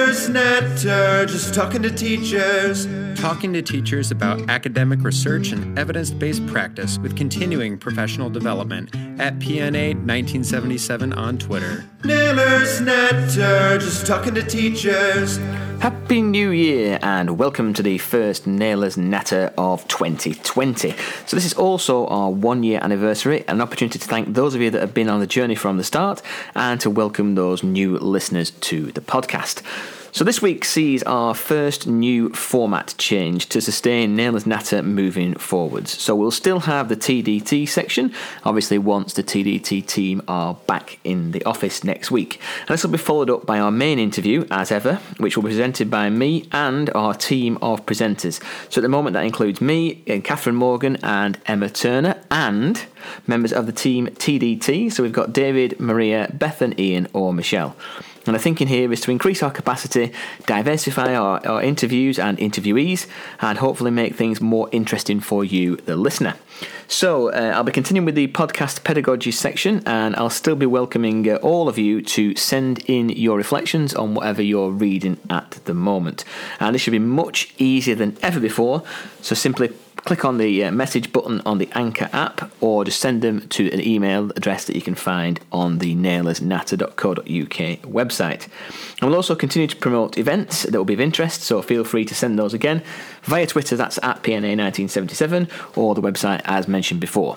Nailers Netter, just talking to teachers. Talking to teachers about academic research and evidence-based practice with continuing professional development at PNA 1977 on Twitter. Nailers Netter, just talking to teachers. Happy New Year and welcome to the first Nailers Natter of 2020. So this is also our 1 year anniversary, an opportunity to thank those of you that have been on the journey from the start and to welcome those new listeners to the podcast. So this week sees our first new format change to sustain Nailers Natter moving forwards. So we'll still have the TDT section, obviously once the TDT team are back in the office next week. And this will be followed up by our main interview, as ever, which will be presented by me and our team of presenters. So at the moment that includes me, Catherine Morgan and Emma Turner, and members of the team TDT. So we've got David, Maria, Beth and Ian or Michelle. And the thinking here is to increase our capacity, diversify our interviews and interviewees, and hopefully make things more interesting for you, the listener. So I'll be continuing with the podcast pedagogy section, and I'll still be welcoming all of you to send in your reflections on whatever you're reading at the moment. And this should be much easier than ever before, so simply click on the message button on the Anchor app or just send them to an email address that you can find on the nailersnatter.co.uk website. And we'll also continue to promote events that will be of interest, so feel free to send those again via Twitter, that's at PNA1977, or the website as mentioned before.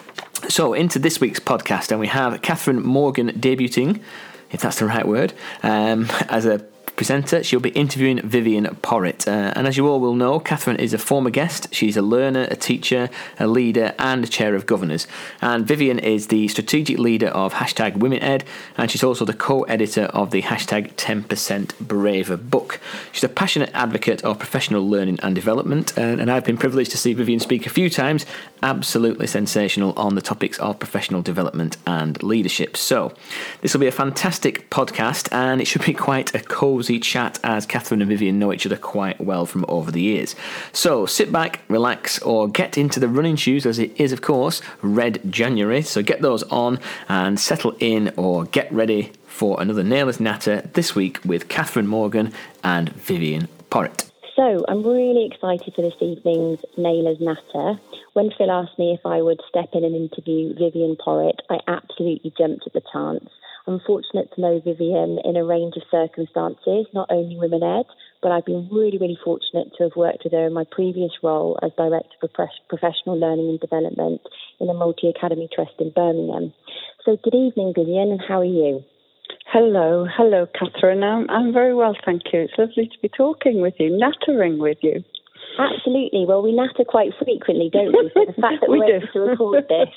So into this week's podcast, and we have Catherine Morgan debuting, if that's the right word, as a presenter. She'll be interviewing Vivian Porritt. And as you all will know, Catherine is a former guest. She's a learner, a teacher, a leader, and a chair of governors. And Vivian is the strategic leader of #WomenEd, and she's also the co-editor of the #10% Braver book. She's a passionate advocate of professional learning and development, and I've been privileged to see Vivian speak a few times. Absolutely sensational on the topics of professional development and leadership. So this will be a fantastic podcast, and it should be quite a cosy chat as Catherine and Vivian know each other quite well from over the years. So sit back, relax, or get into the running shoes, as it is, of course, Red January. So get those on and settle in, or get ready for another Nailers Natter this week with Catherine Morgan and Vivian Porritt. So I'm really excited for this evening's Nailers Natter. When Phil asked me if I would step in and interview Vivian Porritt, I absolutely jumped at the chance. I'm fortunate to know Vivian in a range of circumstances, not only WomenEd, but I've been really, really fortunate to have worked with her in my previous role as Director for Professional Learning and Development in a multi-academy trust in Birmingham. So good evening, Vivian, and how are you? Hello, Catherine. I'm very well, thank you. It's lovely to be talking with you, nattering with you. Absolutely. Well, we natter quite frequently, don't we? So the fact that we're able to record this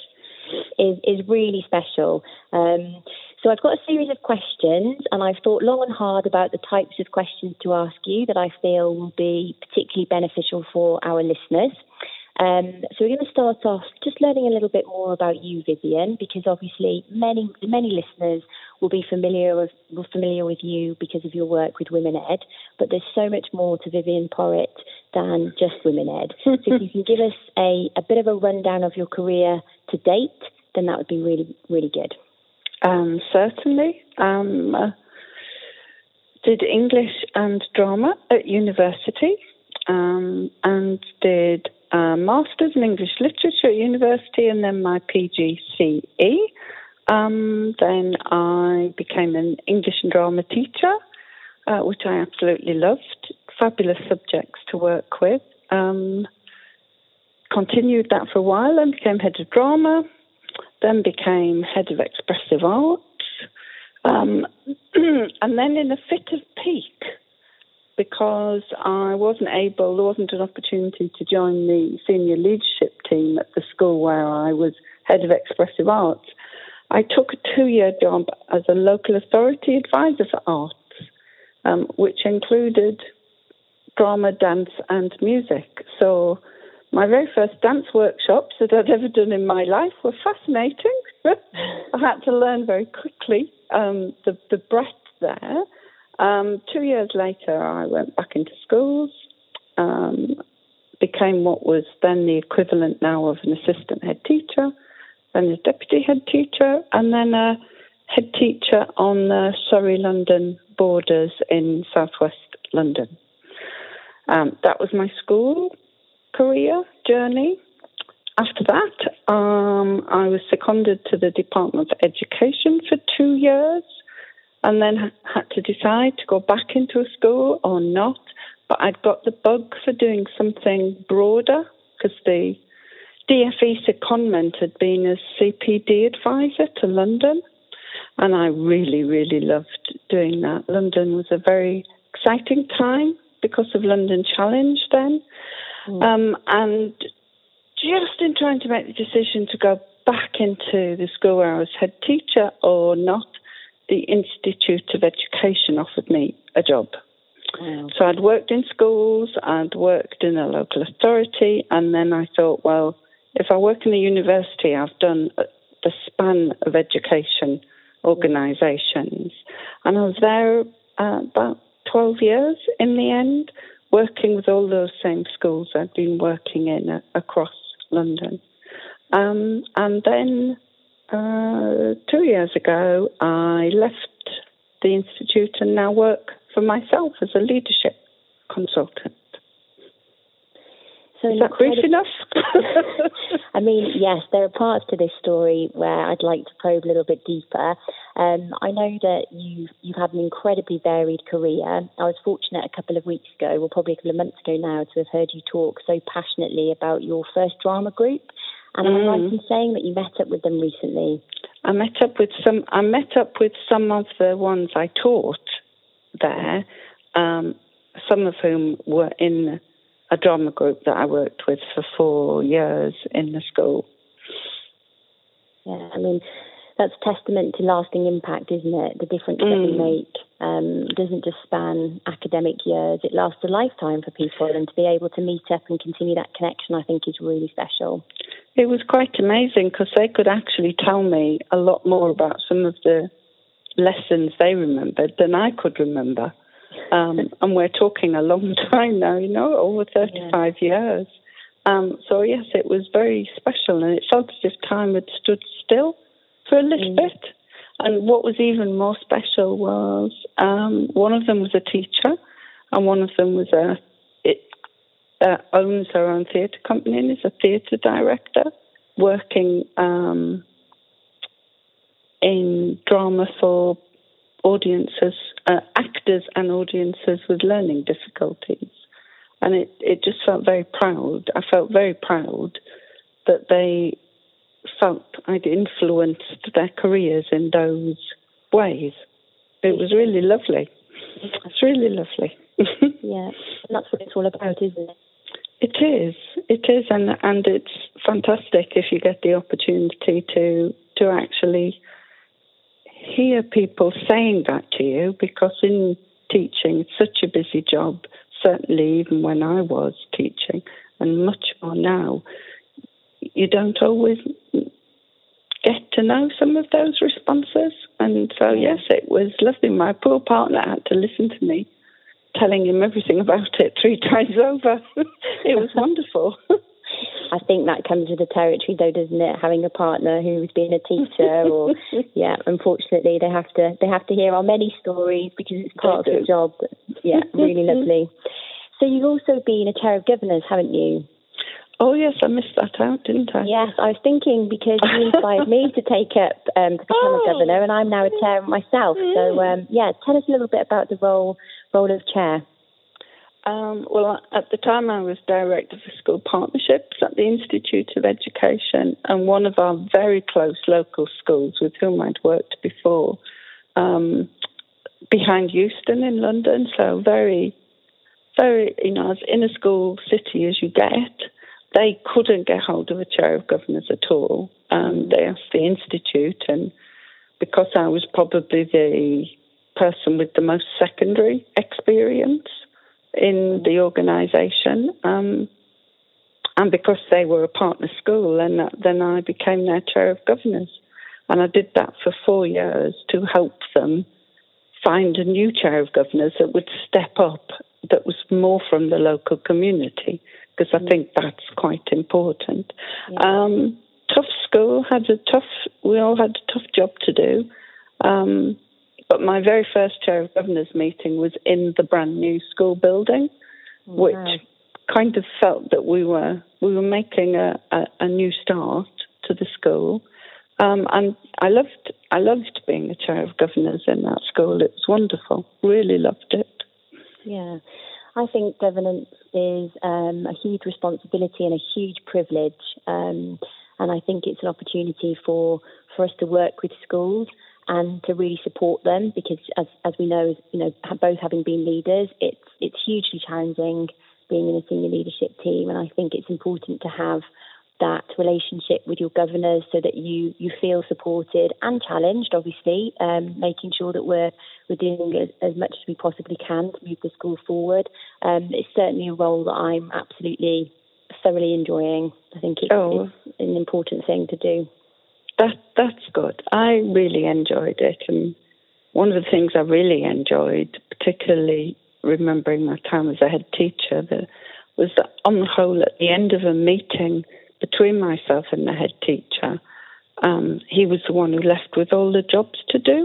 is really special. So I've got a series of questions, and I've thought long and hard about the types of questions to ask you that I feel will be particularly beneficial for our listeners. So we're going to start off just learning a little bit more about you, Vivian, because obviously many listeners will be familiar with you because of your work with WomenEd, but there's so much more to Vivian Porritt than just WomenEd. So if you can give us a bit of a rundown of your career to date, then that would be really, really good. Certainly. Did English and drama at university, and did a Masters in English Literature at university, and then my PGCE. Then I became an English and drama teacher, which I absolutely loved. Fabulous subjects to work with. Continued that for a while and became head of drama, then became head of expressive arts, and then in a fit of pique, because there wasn't an opportunity to join the senior leadership team at the school where I was head of expressive arts, I took a 2-year job as a local authority advisor for arts, which included drama, dance and music. So my very first dance workshops that I'd ever done in my life were fascinating. I had to learn very quickly the breadth there. 2 years later, I went back into schools, became what was then the equivalent now of an assistant head teacher, then a deputy head teacher, and then a head teacher on the Surrey-London borders in southwest London. That was my school career journey. After that, I was seconded to the Department of Education for 2 years, and then had to decide to go back into a school or not. But I'd got the bug for doing something broader, because the DFE secondment had been a CPD advisor to London, and I really, really loved doing that. London was a very exciting time because of London Challenge then. And just in trying to make the decision to go back into the school where I was head teacher or not, the Institute of Education offered me a job. Wow. So I'd worked in schools, I'd worked in a local authority, and then I thought, well, if I work in a university, I've done the span of education organisations. And I was there about 12 years in the end, working with all those same schools I'd been working in across London. And then 2 years ago, I left the Institute and now work for myself as a leadership consultant. So is that brief enough? I mean, yes, there are parts to this story where I'd like to probe a little bit deeper. I know that you've had an incredibly varied career. I was fortunate a couple of weeks ago, well, probably a couple of months ago now, to have heard you talk so passionately about your first drama group. And am I right in saying that you met up with them recently? I met up with some of the ones I taught there, some of whom were in a drama group that I worked with for 4 years in the school. Yeah, I mean, that's testament to lasting impact, isn't it? The difference that we make doesn't just span academic years, it lasts a lifetime for people, and to be able to meet up and continue that connection, I think, is really special. It was quite amazing because they could actually tell me a lot more about some of the lessons they remembered than I could remember. And we're talking a long time now, over 35 years. So, yes, it was very special, and it felt as if time had stood still for a little bit. And what was even more special was one of them was a teacher, and one of them was owns her own theatre company and is a theatre director, working in drama for audiences, actors and audiences with learning difficulties. And it just felt very proud. I felt very proud that they felt I'd influenced their careers in those ways. It was really lovely. It's really lovely. Yeah, and that's what it's all about, isn't it? It is, and it's fantastic if you get the opportunity to actually hear people saying that to you, because in teaching, it's such a busy job, certainly even when I was teaching, and much more now, you don't always get to know some of those responses. And so, yes, it was lovely. My poor partner had to listen to me telling him everything about it 3 times over. It was wonderful. I think that comes with the territory, though, doesn't it? Having a partner who's been a teacher, or unfortunately, they have to hear our many stories because it's part of the job. Yeah, really lovely. So you've also been a chair of governors, haven't you? Oh yes, I missed that out, didn't I? Yes, I was thinking because you inspired me to take up to become a governor, and I'm now a chair myself. So tell us a little bit about the role of chair. Well, at the time I was director for school partnerships at the Institute of Education, and one of our very close local schools with whom I'd worked before, behind Euston in London, so very, very, as in a school city as you get. They couldn't get hold of a chair of governors at all. They asked the Institute, and because I was probably the person with the most secondary experience in the organisation, and because they were a partner school, and then I became their chair of governors. And I did that for 4 years to help them find a new chair of governors that would step up, that was more from the local community, because I think that's quite important. Yeah. Tough school, we all had a tough job to do. But my very first Chair of Governors meeting was in the brand new school building, which kind of felt that we were making a new start to the school. And I loved being a Chair of Governors in that school. It was wonderful. Really loved it. Yeah. I think governance is a huge responsibility and a huge privilege. And I think it's an opportunity for us to work with schools and to really support them, because as we know, both having been leaders, it's hugely challenging being in a senior leadership team. And I think it's important to have that relationship with your governors so that you feel supported and challenged, obviously, making sure that we're doing as much as we possibly can to move the school forward. It's certainly a role that I'm absolutely thoroughly enjoying. I think it's an important thing to do. That's good. I really enjoyed it. And one of the things I really enjoyed, particularly remembering my time as a head teacher, was that on the whole, at the end of a meeting between myself and the head teacher, he was the one who left with all the jobs to do.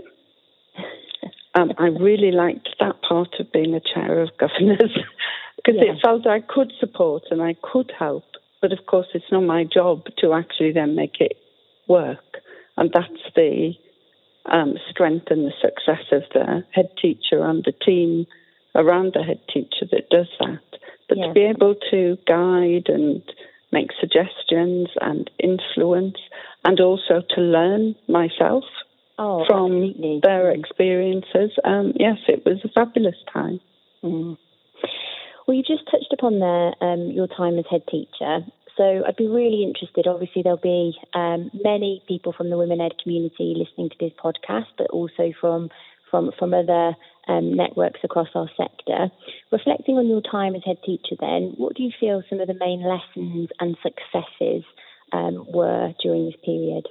I really liked that part of being a Chair of Governors, because it felt I could support and I could help. But of course, it's not my job to actually then make it work. And that's the strength and the success of the head teacher and the team around the head teacher that does that. But to be able to guide and make suggestions and influence, and also to learn myself from their experiences. Yes, it was a fabulous time. Mm. Well, you just touched upon there your time as head teacher. So I'd be really interested. Obviously, there'll be many people from the Women Ed community listening to this podcast, but also from other networks across our sector. Reflecting on your time as head teacher then, what do you feel some of the main lessons and successes were during this period?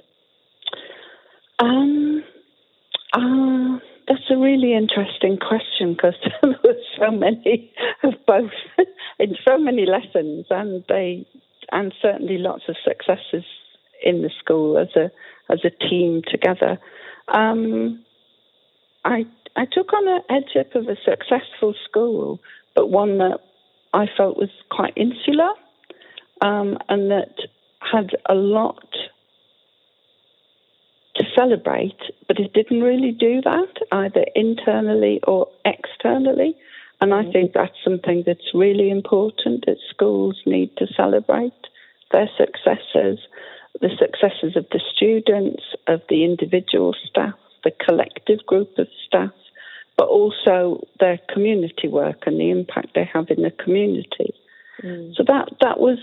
That's a really interesting question, because there were so many of both in so many lessons, and certainly lots of successes in the school as a team together. I took on the headship of a successful school, but one that I felt was quite insular, and that had a lot to celebrate, but it didn't really do that, either internally or externally. And I think that's something that's really important, that schools need to celebrate their successes, the successes of the students, of the individual staff, the collective group of staff, but also their community work and the impact they have in the community. So that was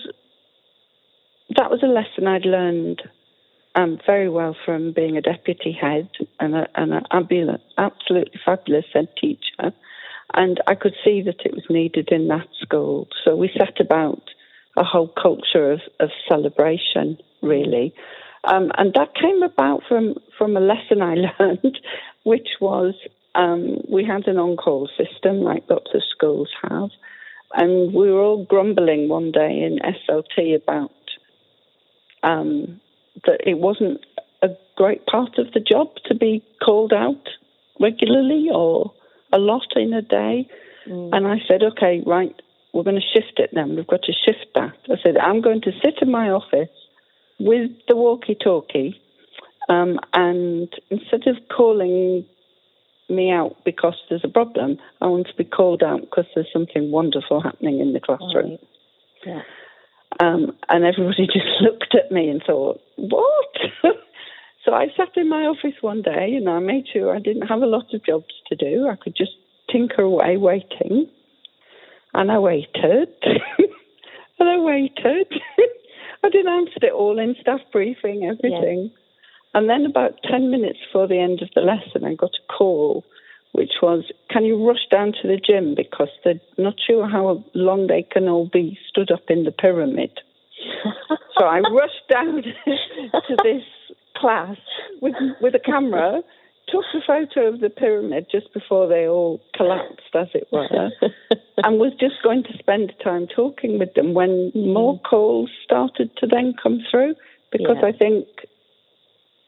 a lesson I'd learned very well from being a deputy head and an absolutely fabulous head teacher. And I could see that it was needed in that school. So we set about a whole culture of celebration, really. And that came about from a lesson I learned, which was we had an on-call system like lots of schools have. And we were all grumbling one day in SLT about that it wasn't a great part of the job to be called out regularly or a lot in a day. And I said, okay, right, we're going to shift it then. We've got to shift that. I said, I'm going to sit in my office with the walkie-talkie, and instead of calling me out because there's a problem, I want to be called out because there's something wonderful happening in the classroom. Right. Yeah. And everybody just looked at me and thought, what? So I sat in my office one day and I made sure I didn't have a lot of jobs to do. I could just tinker away waiting. And I waited. And I waited. I announced it all in staff briefing, everything. Yeah. And then about 10 minutes before the end of the lesson, I got a call, which was, can you rush down to the gym because they're not sure how long they can all be stood up in the pyramid. So I rushed down to this class with a camera, took a photo of the pyramid just before they all collapsed, as it were, and was just going to spend time talking with them when more calls started to then come through, because I think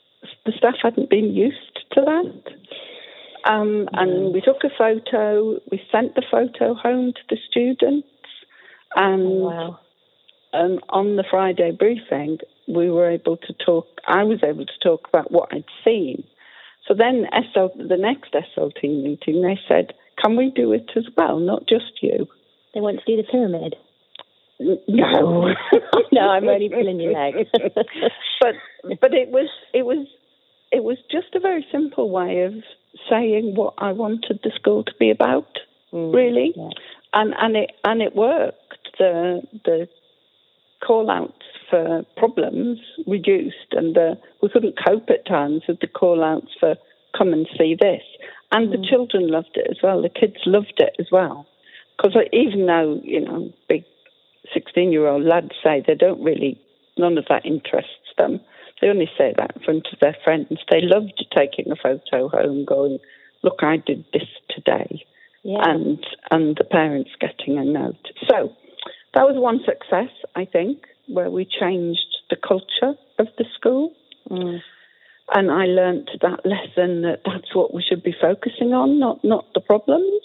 the staff hadn't been used to that. And we took a photo, we sent the photo home to the students, and on the Friday briefing, I was able to talk about what I'd seen. So then the next SLT meeting, they said, can we do it as well, not just you? They want to do the pyramid? No. No, I'm only pulling your leg. But it was just a very simple way of saying what I wanted the school to be about, really. Yeah. And it worked. The call-outs for problems reduced, and we couldn't cope at times with the call-outs for come and see this. And the children loved it as well. The kids loved it as well. Because even though, big 16-year-old lads say none of that interests them, they only say that in front of their friends. They loved taking a photo home going, look, I did this today. Yeah. And the parents getting a note. So that was one success, I think, where we changed the culture of the school. And I learnt that lesson that's what we should be focusing on, not the problems.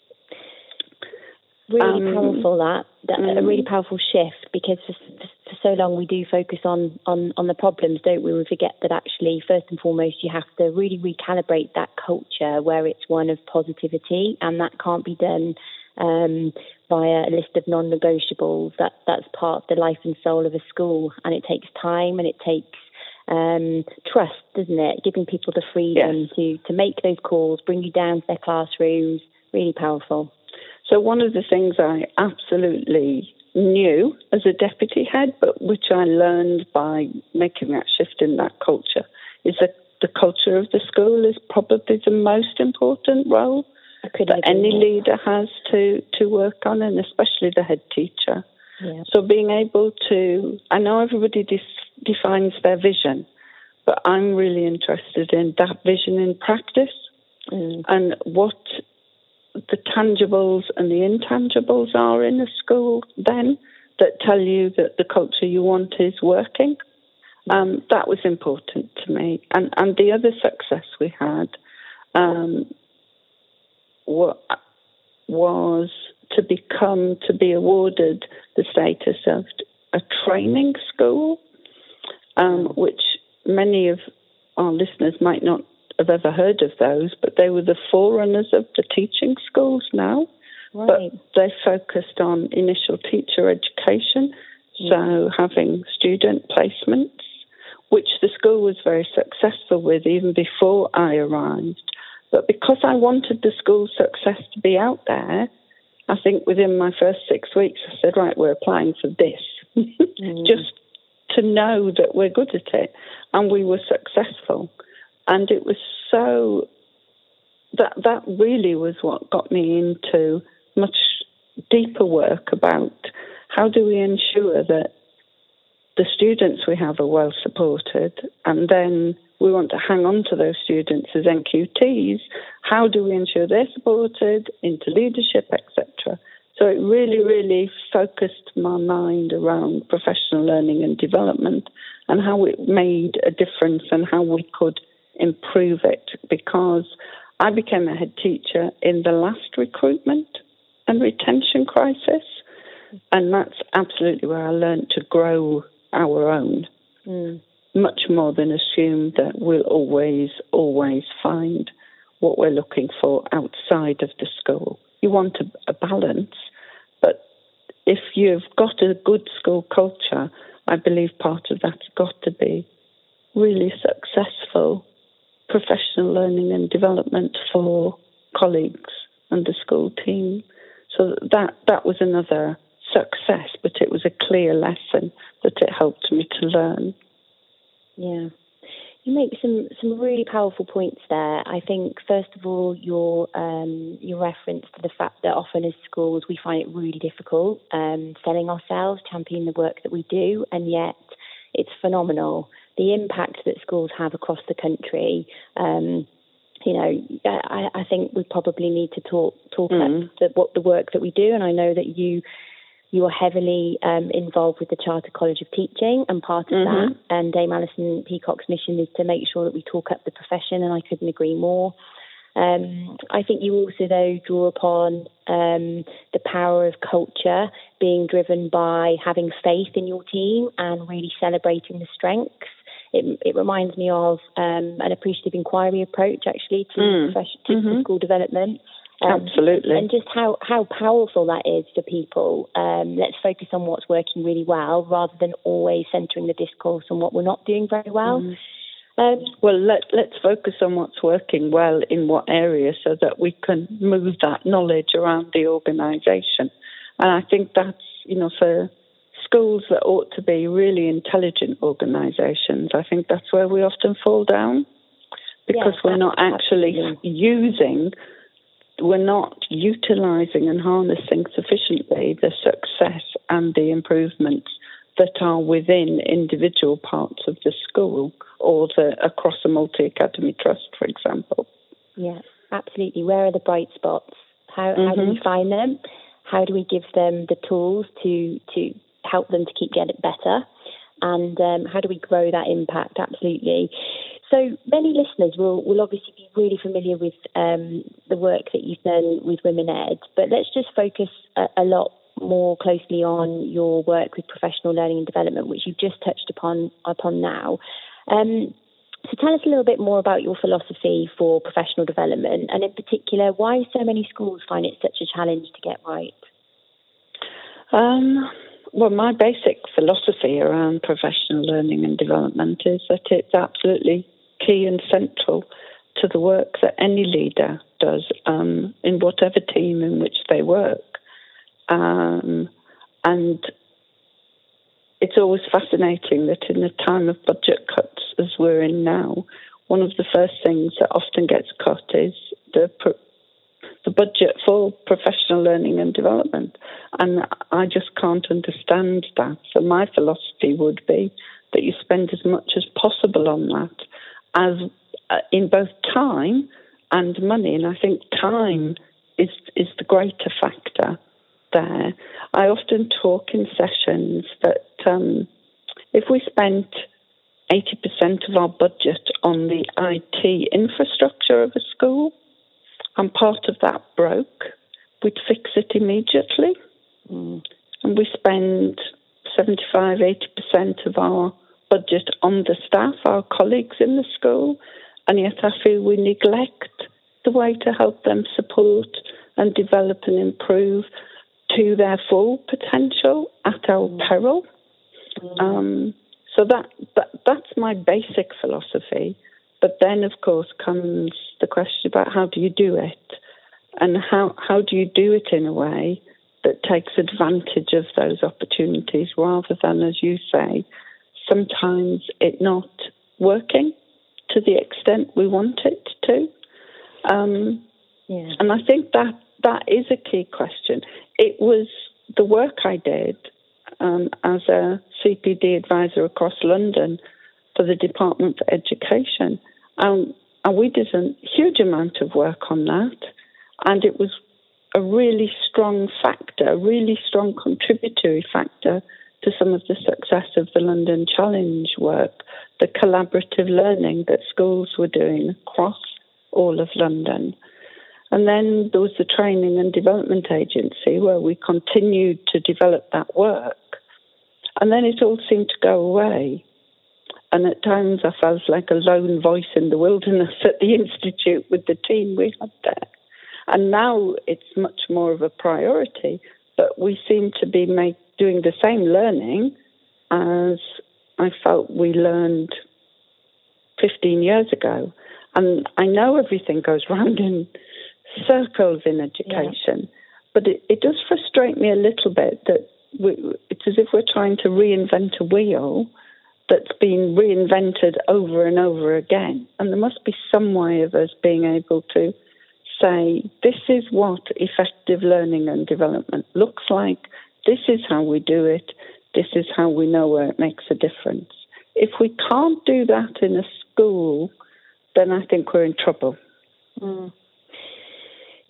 Really powerful, a really powerful shift, because for so long we do focus on the problems, don't we? We forget that actually, first and foremost, you have to really recalibrate that culture where it's one of positivity, and that can't be done via a list of non-negotiables. That's part of the life and soul of a school, and it takes time and it takes trust, doesn't it? Giving people the freedom to make those calls, bring you down to their classrooms. Really powerful. So one of the things I absolutely knew as a deputy head, but which I learned by making that shift in that culture, is that the culture of the school is probably the most important role that any leader has to work on, and especially the head teacher. Yeah. So being able to, I know everybody defines their vision, but I'm really interested in that vision in practice and what the tangibles and the intangibles are in a school then that tell you that the culture you want is working. That was important to me. And the other success we had was to be awarded the status of a training school, which many of our listeners might not have ever heard of those, but they were the forerunners of the teaching schools now. Right. But they focused on initial teacher education, so having student placements, which the school was very successful with even before I arrived. But because I wanted the school's success to be out there, I think within my first 6 weeks, I said, right, we're applying for this, just to know that we're good at it. And we were successful. And it was so, that really was what got me into much deeper work about how do we ensure that the students we have are well supported, and then we want to hang on to those students as NQTs. How do we ensure they're supported into leadership, etc.? So it really, really focused my mind around professional learning and development and how it made a difference and how we could improve it, because I became a head teacher in the last recruitment and retention crisis, and that's absolutely where I learned to grow our own, much more than assume that we'll always find what we're looking for outside of the school. You want a balance, but if you've got a good school culture, I believe part of that's got to be really successful professional learning and development for colleagues and the school team. So that was another success, but it was a clear lesson that it helped me to learn. Yeah. You make some really powerful points there. I think, first of all, your reference to the fact that often as schools we find it really difficult selling ourselves, championing the work that we do, and yet it's phenomenal. The impact that schools have across the country, I think we probably need to talk about the work that we do, and I know that you You are heavily involved with the Charter College of Teaching, and part of that, and Dame Alison Peacock's mission is to make sure that we talk up the profession, and I couldn't agree more. I think you also, though, draw upon the power of culture being driven by having faith in your team and really celebrating the strengths. It reminds me of an appreciative inquiry approach, actually, to school development. Absolutely. And just how powerful that is for people. Let's focus on what's working really well rather than always centering the discourse on what we're not doing very well. Well, let's focus on what's working well in what area so that we can move that knowledge around the organisation. And I think that's, for schools that ought to be really intelligent organisations, I think that's where we often fall down because we're not actually we're not utilising and harnessing sufficiently the success and the improvements that are within individual parts of the school or across a multi-academy trust, for example. Yeah, absolutely. Where are the bright spots? How do we find them? How do we give them the tools to help them to keep getting better? And how do we grow that impact? Absolutely. So many listeners will obviously be really familiar with the work that you've done with Women Ed, but let's just focus a lot more closely on your work with professional learning and development, which you've just touched upon now. So tell us a little bit more about your philosophy for professional development, and in particular, why so many schools find it such a challenge to get right. Well, my basic philosophy around professional learning and development is that it's absolutely key and central to the work that any leader does in whatever team in which they work. And it's always fascinating that in a time of budget cuts, as we're in now, one of the first things that often gets cut is the budget for professional learning and development. And I just can't understand that. So my philosophy would be that you spend as much as possible on that, as in both time and money. And I think time is the greater factor there. I often talk in sessions that if we spent 80% of our budget on the IT infrastructure of a school, and part of that broke, we'd fix it immediately. And we spend 75-80% of our budget on the staff, our colleagues in the school, and yet I feel we neglect the way to help them support and develop and improve to their full potential at our peril. So that's my basic philosophy. But then, of course, comes the question about how do you do it? And how do you do it in a way that takes advantage of those opportunities rather than, as you say, sometimes it not working to the extent we want it to? And I think that is a key question. It was the work I did as a CPD advisor across London for the Department for Education. And we did a huge amount of work on that. And it was a really strong factor, a really strong contributory factor to some of the success of the London Challenge work, the collaborative learning that schools were doing across all of London. And then there was the Training and Development Agency where we continued to develop that work. And then it all seemed to go away. And at times I felt like a lone voice in the wilderness at the Institute with the team we had there. And now it's much more of a priority, but we seem to be doing the same learning as I felt we learned 15 years ago. And I know everything goes round in circles in education, but it does frustrate me a little bit that it's as if we're trying to reinvent a wheel that's been reinvented over and over again. And there must be some way of us being able to say, this is what effective learning and development looks like. This is how we do it. This is how we know where it makes a difference. If we can't do that in a school, then I think we're in trouble.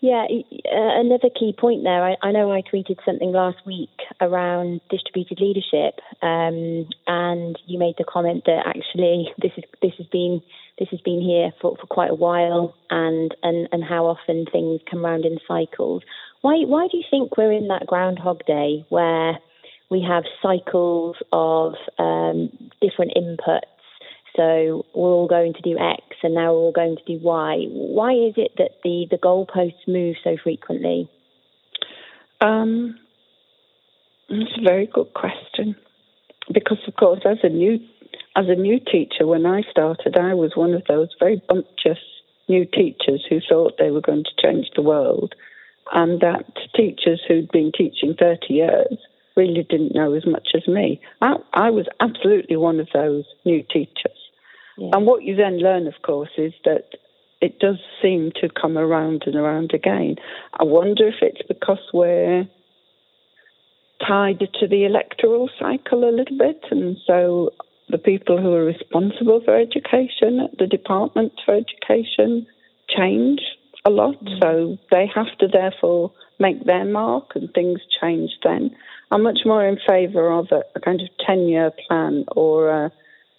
Yeah, another key point there. I know I tweeted something last week around distributed leadership, and you made the comment that actually this has been here for quite a while, and how often things come round in cycles. Why do you think we're in that Groundhog Day where we have cycles of different inputs? So we're all going to do X, and now we're all going to do Y. Why is it that the goalposts move so frequently? That's a very good question. Because, of course, as a new teacher, when I started, I was one of those very bumptious new teachers who thought they were going to change the world, and that teachers who'd been teaching 30 years really didn't know as much as me. I was absolutely one of those new teachers. Yeah. And what you then learn, of course, is that it does seem to come around and around again. I wonder if it's because we're tied to the electoral cycle a little bit, and so the people who are responsible for education at the Department for Education change a lot, so they have to therefore make their mark, and things change then. I'm much more in favour of a kind of 10-year plan, or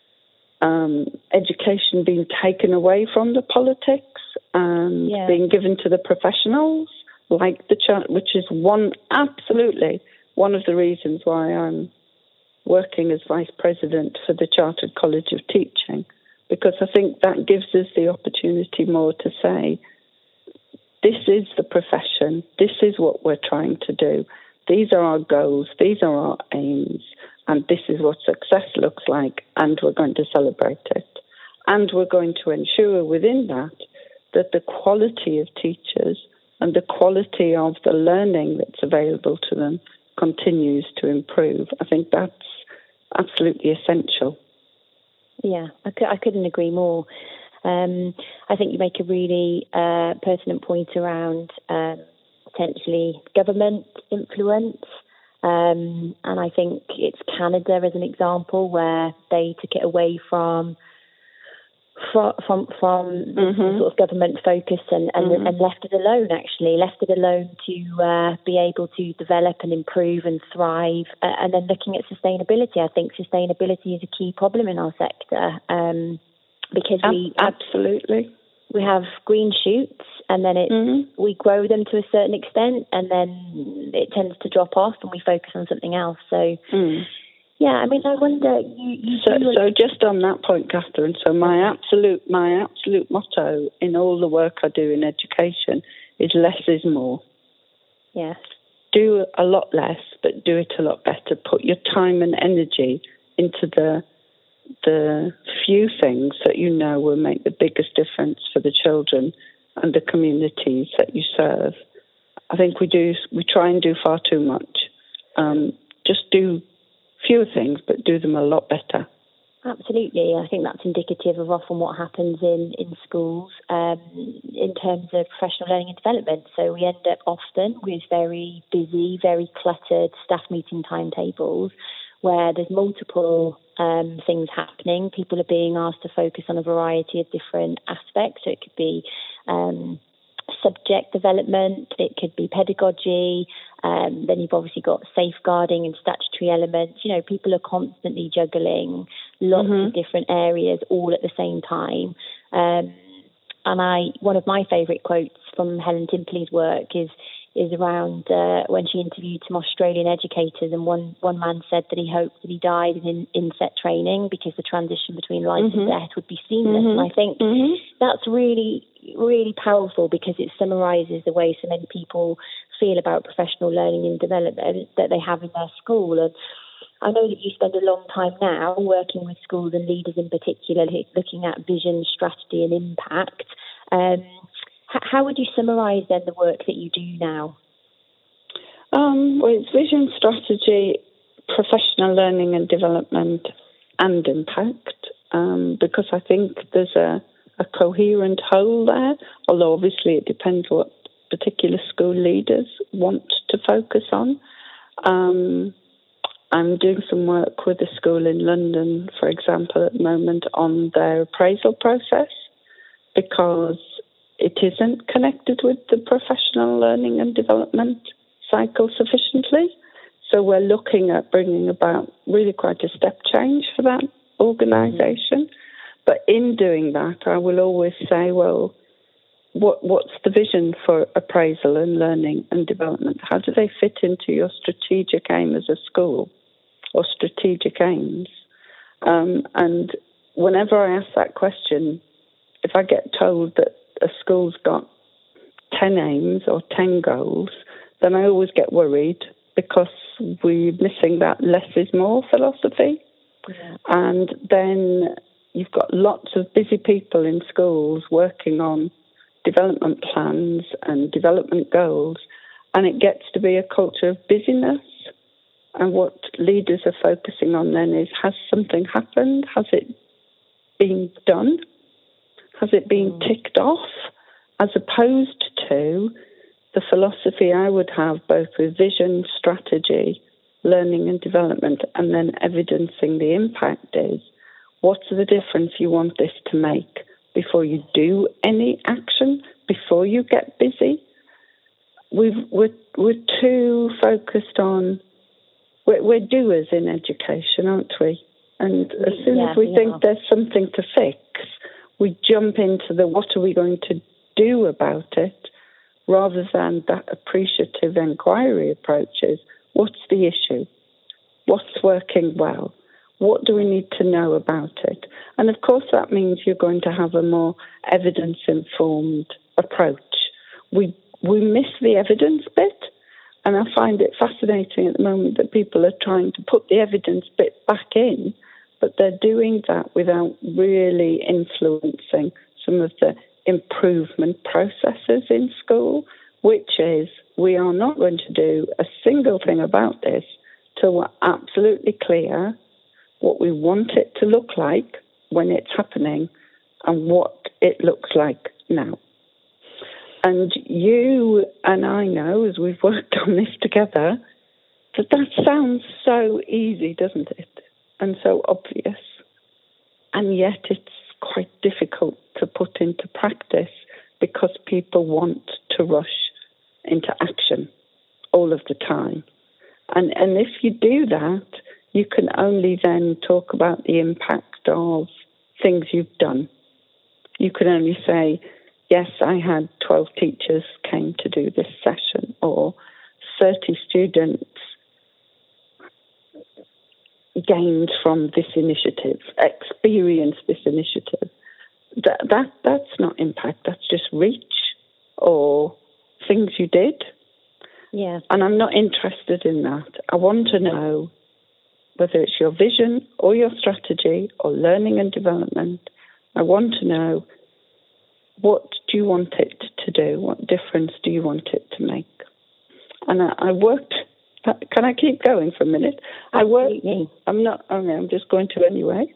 education being taken away from the politics and being given to the professionals, like the which is absolutely one of the reasons why I'm working as Vice President for the Chartered College of Teaching, because I think that gives us the opportunity more to say, this is the profession, this is what we're trying to do, these are our goals, these are our aims, and this is what success looks like, and we're going to celebrate it. And we're going to ensure within that the quality of teachers and the quality of the learning that's available to them continues to improve. I think that's absolutely essential. Yeah, I couldn't agree more. I think you make a really pertinent point around potentially government influence. And I think it's Canada as an example where they took it away from sort of government focus and left it alone, left it alone to be able to develop and improve and thrive. And then looking at sustainability, I think sustainability is a key problem in our sector, because we have green shoots, and then we grow them to a certain extent, and then it tends to drop off, and we focus on something else. So, yeah, I mean, I wonder. So just on that point, Catherine. So my absolute motto in all the work I do in education is less is more. Yes. Do a lot less, but do it a lot better. Put your time and energy into the few things that you know will make the biggest difference for the children and the communities that you serve. I think we try and do far too much. Just do fewer things, but do them a lot better. Absolutely. I think that's indicative of often what happens in schools in terms of professional learning and development. So we end up often with very busy, very cluttered staff meeting timetables where there's multiple things happening. People are being asked to focus on a variety of different aspects. So it could be subject development, it could be pedagogy, then you've obviously got safeguarding and statutory elements. You know, people are constantly juggling lots of different areas all at the same time. And one of my favourite quotes from Helen Timperley's work is around when she interviewed some Australian educators, and one man said that he hoped that he died in inset training because the transition between life and death would be seamless. And I think that's really, really powerful, because it summarises the way so many people feel about professional learning and development that they have in their school. And I know that you spend a long time now working with schools and leaders in particular, looking at vision, strategy and impact. How would you summarise then the work that you do now? Well, it's vision, strategy, professional learning and development, and impact, because I think there's a coherent whole there, although obviously it depends what particular school leaders want to focus on. I'm doing some work with a school in London, for example, at the moment on their appraisal process, because it isn't connected with the professional learning and development cycle sufficiently. So we're looking at bringing about really quite a step change for that organisation. But in doing that, I will always say, well, what's the vision for appraisal and learning and development? How do they fit into your strategic aim as a school or strategic aims? And whenever I ask that question, if I get told that a school's got 10 aims or 10 goals, then I always get worried because we're missing that less is more philosophy. Yeah. And then you've got lots of busy people in schools working on development plans and development goals, and it gets to be a culture of busyness. And what leaders are focusing on then is, has something happened? Has it been done? Has it been ticked off? As opposed to the philosophy I would have, both with vision, strategy, learning and development, and then evidencing the impact is, what's the difference you want this to make before you do any action, before you get busy? We're too focused on, we're doers in education, aren't we? And as soon as we think there's something to fix, we jump into the what are we going to do about it, rather than that appreciative inquiry approach is, what's the issue? What's working well? What do we need to know about it? And of course that means you're going to have a more evidence-informed approach. We miss the evidence bit, and I find it fascinating at the moment that people are trying to put the evidence bit back in, but they're doing that without really influencing some of the improvement processes in school, which is, we are not going to do a single thing about this till we're absolutely clear what we want it to look like when it's happening and what it looks like now. And you and I know, as we've worked on this together, that sounds so easy, doesn't it? And so obvious. And yet it's quite difficult to put into practice because people want to rush into action all of the time. And if you do that, you can only then talk about the impact of things you've done. You can only say, yes, I had 12 teachers came to do this session, or 30 students gained from this initiative, experienced this initiative. That's not impact, that's just reach or things you did. Yeah. And I'm not interested in that. I want to know whether it's your vision or your strategy or learning and development. I want to know, what do you want it to do? What difference do you want it to make? And I worked. Can I keep going for a minute? I'm not. I'm just going to anyway.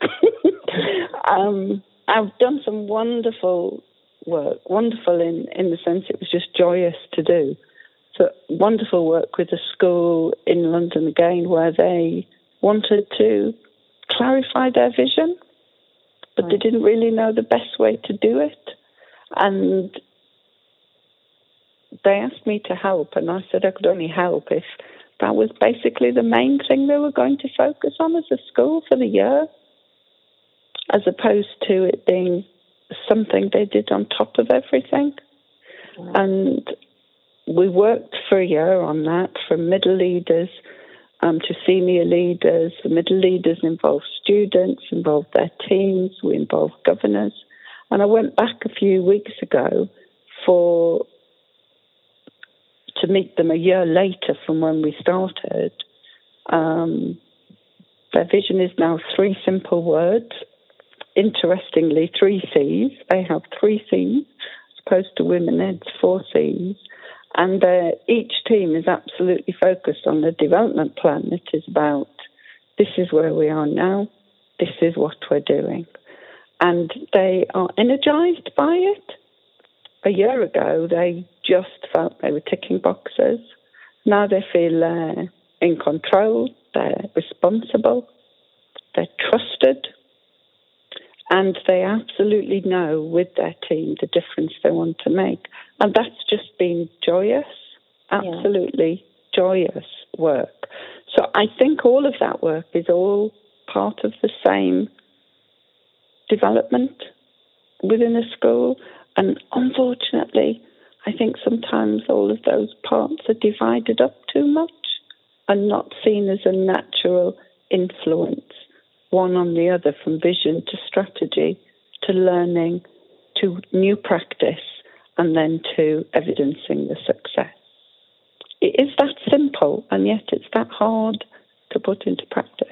I've done some wonderful work. Wonderful in the sense it was just joyous to do. So wonderful work with a school in London again, where they wanted to clarify their vision, but they didn't really know the best way to do it. And they asked me to help, and I said I could only help if that was basically the main thing they were going to focus on as a school for the year, as opposed to it being something they did on top of everything. Yeah. And we worked for a year on that, from middle leaders to senior leaders. The middle leaders involved students, involved their teams, we involved governors. And I went back a few weeks ago to meet them a year later from when we started. Their vision is now 3 simple words. Interestingly, 3 C's. They have 3 C's, as opposed to WomenEd's 4 C's. And each team is absolutely focused on the development plan. It is about, this is where we are now, this is what we're doing. And they are energized by it. A year ago, they just felt they were ticking boxes. Now they feel in control, they're responsible, they're trusted. And they absolutely know with their team the difference they want to make. And that's just been joyous, absolutely joyous work. So I think all of that work is all part of the same development within a school. And unfortunately, I think sometimes all of those parts are divided up too much and not seen as a natural influence, one on the other, from vision to strategy to learning to new practice and then to evidencing the success. It is that simple, and yet it's that hard to put into practice.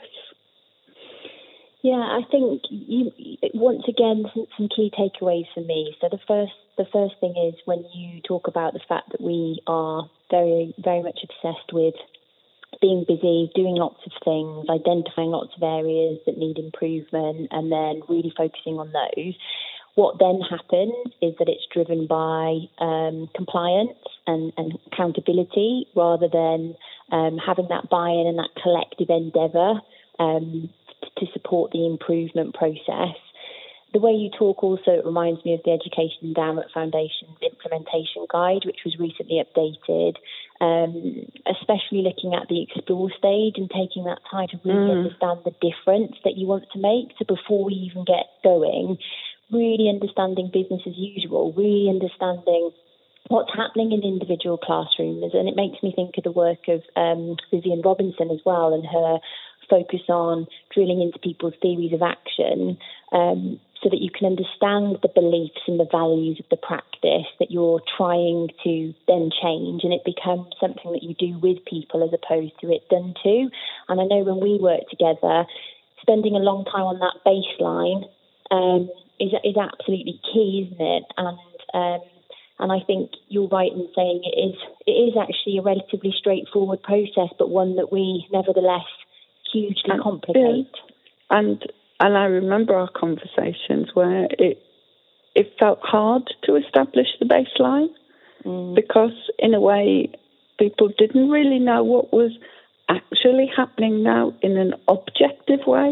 Yeah, I think once again, some key takeaways for me. So the first thing is when you talk about the fact that we are very, very much obsessed with being busy, doing lots of things, identifying lots of areas that need improvement, and then really focusing on those. What then happens is that it's driven by compliance and accountability rather than having that buy-in and that collective endeavour to support the improvement process. The way you talk also reminds me of the Education Endowment Foundation's implementation guide, which was recently updated, especially looking at the explore stage and taking that time to really understand the difference that you want to make. So before we even get going, really understanding business as usual, really understanding what's happening in individual classrooms. And it makes me think of the work of Vivienne Robinson as well, and her focus on drilling into people's theories of action, so that you can understand the beliefs and the values of the practice that you're trying to then change, and it becomes something that you do with people as opposed to it done to. And I know when we work together, spending a long time on that baseline is absolutely key, isn't it? And I think you're right in saying it is actually a relatively straightforward process, but one that we nevertheless hugely complicate. And I remember our conversations where it felt hard to establish the baseline because, in a way, people didn't really know what was actually happening now in an objective way.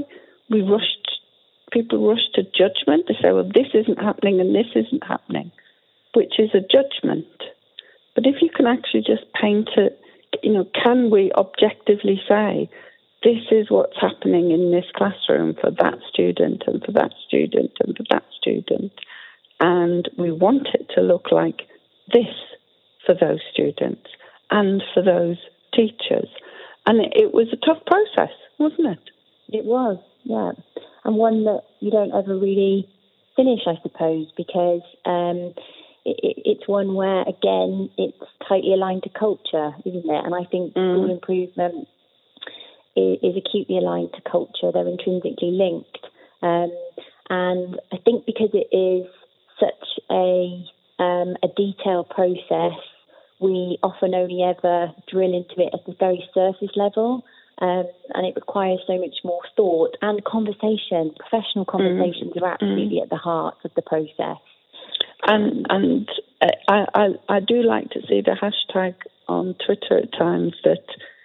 People rushed to judgment. They say, well, this isn't happening and this isn't happening, which is a judgment. But if you can actually just paint it, can we objectively say, this is what's happening in this classroom for that student and for that student and for that student. And we want it to look like this for those students and for those teachers. And it was a tough process, wasn't it? It was, yeah. And one that you don't ever really finish, I suppose, because it's one where, again, it's tightly aligned to culture, isn't it? And I think school improvement is acutely aligned to culture. They're intrinsically linked. And I think because it is such a detailed process, we often only ever drill into it at the very surface level. And it requires so much more thought and conversation. Professional conversations are absolutely at the heart of the process. And I do like to see the hashtag on Twitter at times that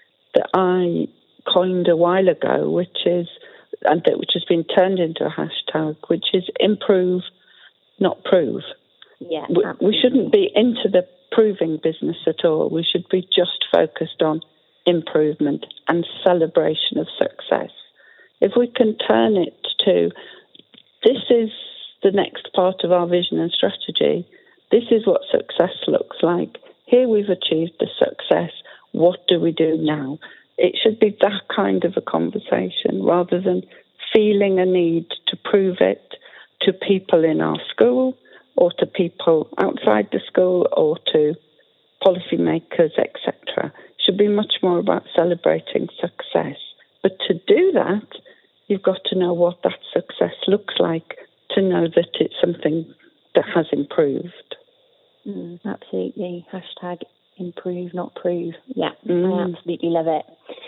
I coined a while ago, which has been turned into a hashtag, which is improve, not prove. Yeah, we shouldn't be into the proving business at all. We should be just focused on improvement and celebration of success. If we can turn it to, this is the next part of our vision and strategy, this is what success looks like, here we've achieved the success, what do we do now? It should be that kind of a conversation rather than feeling a need to prove it to people in our school or to people outside the school or to policymakers, etc. It should be much more about celebrating success. But to do that, you've got to know what that success looks like to know that it's something that has improved. Absolutely. Hashtag improve, not prove. Yeah, I absolutely love it.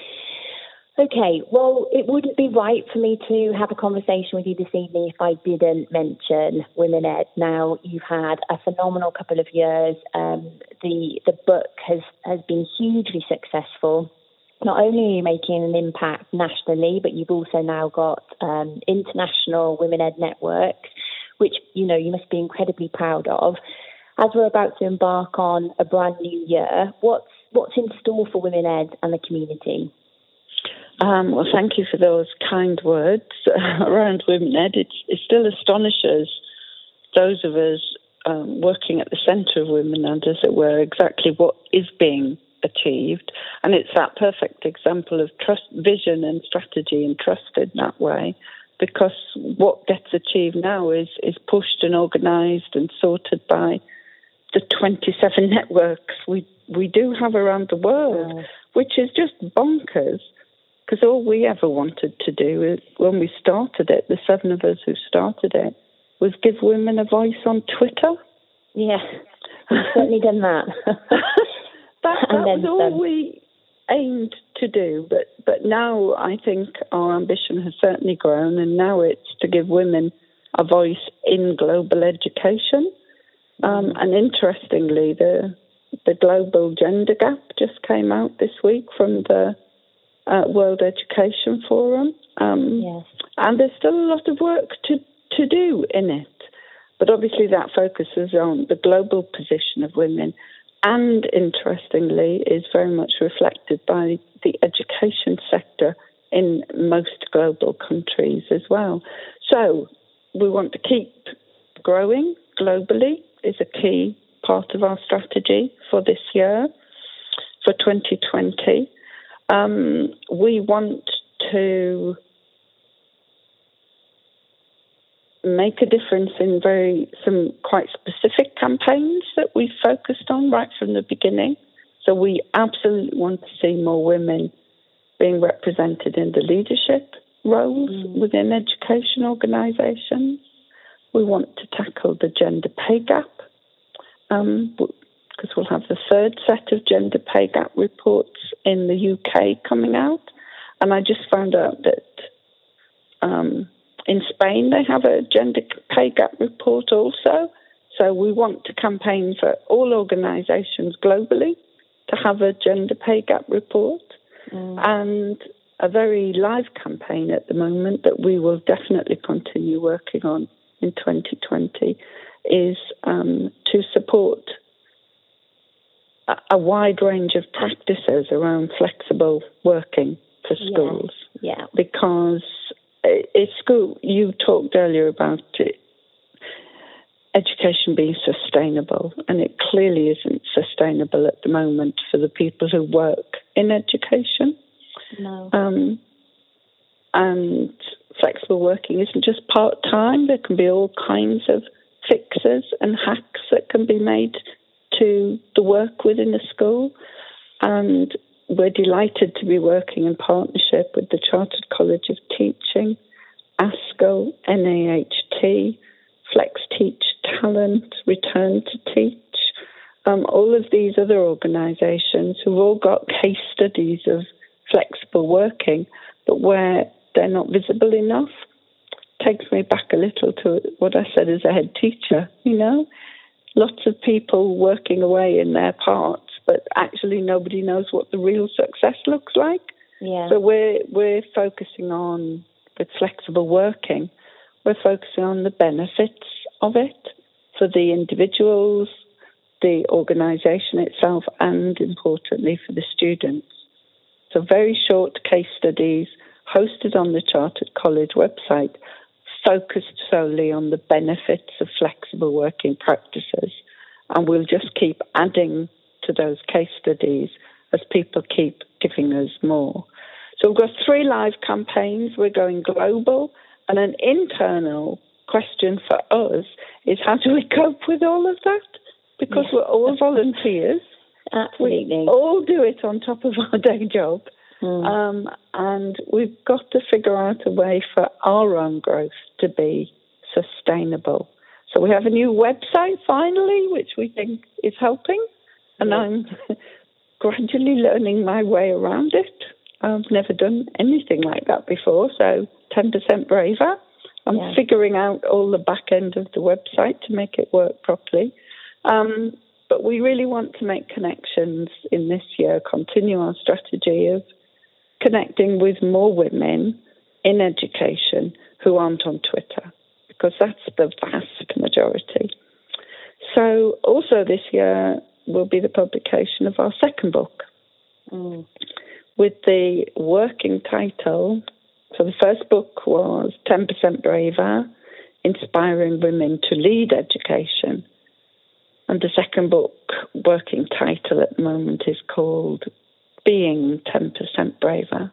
Okay, well, it wouldn't be right for me to have a conversation with you this evening if I didn't mention Women Ed. Now, you've had a phenomenal couple of years. The book has been hugely successful. not only are you making an impact nationally, but you've also now got international women-led networks, which, you must be incredibly proud of. As we're about to embark on a brand new year, what's in store for women-led and the community? Well, thank you for those kind words around women-led. It still astonishes those of us working at the centre of women-led, as it were, exactly what is being achieved. And it's that perfect example of trust, vision and strategy and trust in that way, because what gets achieved now is pushed and organised and sorted by the 27 networks we do have around the world, which is just bonkers, because all we ever wanted to do is, when we started it, the 7 of us who started it, was give women a voice on Twitter. Yeah, we've certainly done that. that was all we aimed to do, but now I think our ambition has certainly grown, and now it's to give women a voice in global education. And interestingly, the global gender gap just came out this week from the World Education Forum. Yes. And there's still a lot of work to do in it. But obviously that focuses on the global position of women, and interestingly is very much reflected by the education sector in most global countries as well. So we want to keep growing globally, is a key part of our strategy for this year, for 2020. We want to make a difference in some quite specific campaigns that we focused on right from the beginning. So we absolutely want to see more women being represented in the leadership roles within education organisations. We want to tackle the gender pay gap, because we'll have the 3rd set of gender pay gap reports in the UK coming out. And I just found out that in Spain they have a gender pay gap report also. So we want to campaign for all organisations globally to have a gender pay gap report. And a very live campaign at the moment that we will definitely continue working on in 2020 is to support a wide range of practices around flexible working for schools. Yeah. Because it's school, you talked earlier about education being sustainable, and it clearly isn't sustainable at the moment for the people who work in education. No. And flexible working isn't just part-time. There can be all kinds of fixes and hacks that can be made to the work within a school. And we're delighted to be working in partnership with the Chartered College of Teaching, ASCO, NAHT, Flex Teach Talent, Return to Teach, all of these other organisations who've all got case studies of flexible working, but where they're not visible enough. Takes me back a little to what I said as a head teacher, Lots of people working away in their parts, but actually nobody knows what the real success looks like. Yeah. So we're focusing on, with flexible working, we're focusing on the benefits of it for the individuals, the organisation itself, and importantly for the students. So very short case studies hosted on the Chartered College website, focused solely on the benefits of flexible working practices. And we'll just keep adding to those case studies as people keep giving us more. So we've got 3 live campaigns. We're going global. And an internal question for us is, how do we cope with all of that? Because we're all volunteers. Absolutely. We all do it on top of our day job. And we've got to figure out a way for our own growth to be sustainable. So we have a new website finally, which we think is helping. And I'm gradually learning my way around it. I've never done anything like that before, so 10% braver. I'm figuring out all the back end of the website to make it work properly. But we really want to make connections in this year, continue our strategy of connecting with more women in education who aren't on Twitter, because that's the vast majority. So also this year will be the publication of our second book with the working title. So the first book was 10% Braver, Inspiring Women to Lead Education. And the second book, working title at the moment, is called Being 10% Braver.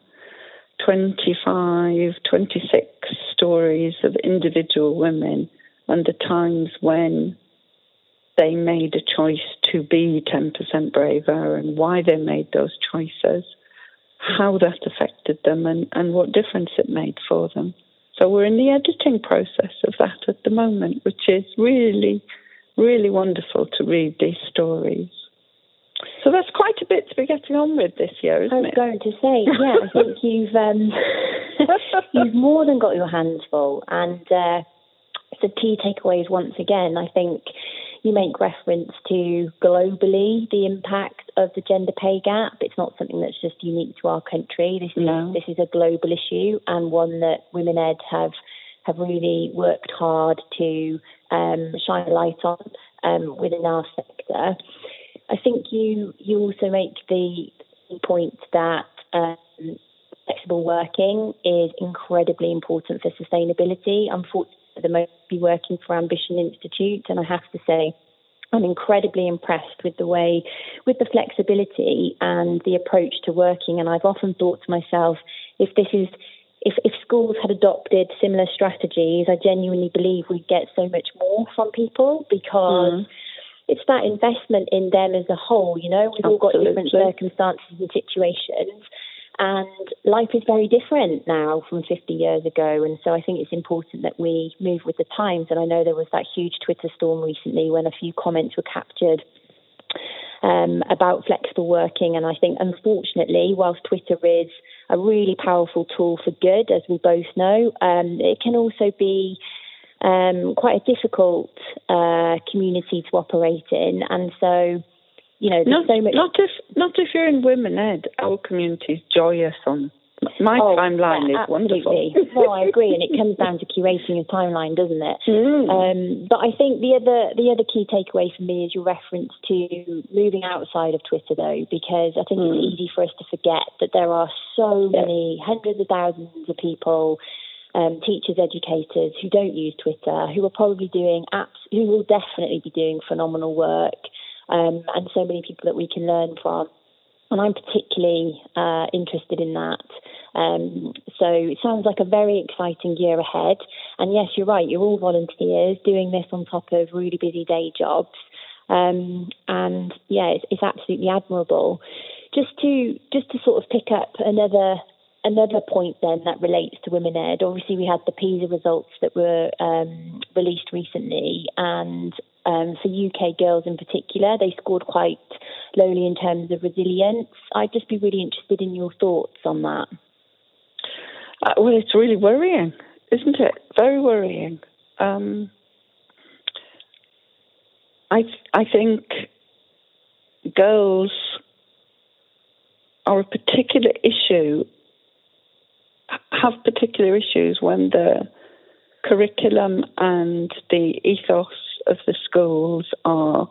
26 stories of individual women and the times when they made a choice to be 10% braver and why they made those choices, how that affected them and what difference it made for them. So we're in the editing process of that at the moment, which is really, really wonderful to read these stories. So that's quite a bit to be getting on with this year, isn't it? I was going to say, yeah, I think you've more than got your hands full. And the key takeaways, once again, I think you make reference to globally the impact of the gender pay gap. It's not something that's just unique to our country. This is a global issue, and one that Women Ed have really worked hard to shine a light on within our sector. I think you also make the point that flexible working is incredibly important for sustainability. Unfortunately, at the moment, I'll be working for Ambition Institute, and I have to say I'm incredibly impressed with the flexibility and the approach to working. And I've often thought to myself, if schools had adopted similar strategies, I genuinely believe we'd get so much more from people, because it's that investment in them as a whole. You know, we've all got different circumstances and situations, and life is very different now from 50 years ago. And so I think it's important that we move with the times. And I know there was that huge Twitter storm recently when a few comments were captured about flexible working. And I think, unfortunately, whilst Twitter is a really powerful tool for good, as we both know, it can also be quite a difficult community to operate in. And so, you know, there's so much. Not if you're in Women Ed. Our community is joyous on. My timeline is wonderful. No, I agree, and it comes down to curating a timeline, doesn't it? But I think the other key takeaway for me is your reference to moving outside of Twitter, though, because I think it's easy for us to forget that there are so many, hundreds of thousands of people, teachers, educators who don't use Twitter, who are probably who will definitely be doing phenomenal work, and so many people that we can learn from. And I'm particularly interested in that. So it sounds like a very exciting year ahead. And yes, you're right, you're all volunteers doing this on top of really busy day jobs. And yeah, it's absolutely admirable. Just to sort of pick up another point then that relates to Women Ed. Obviously, we had the PISA results that were released recently, and for UK girls in particular, they scored quite lowly in terms of resilience. I'd just be really interested in your thoughts on that. Well, it's really worrying, isn't it? Very worrying. I think girls are a particular issue, have particular issues when the curriculum and the ethos of the schools are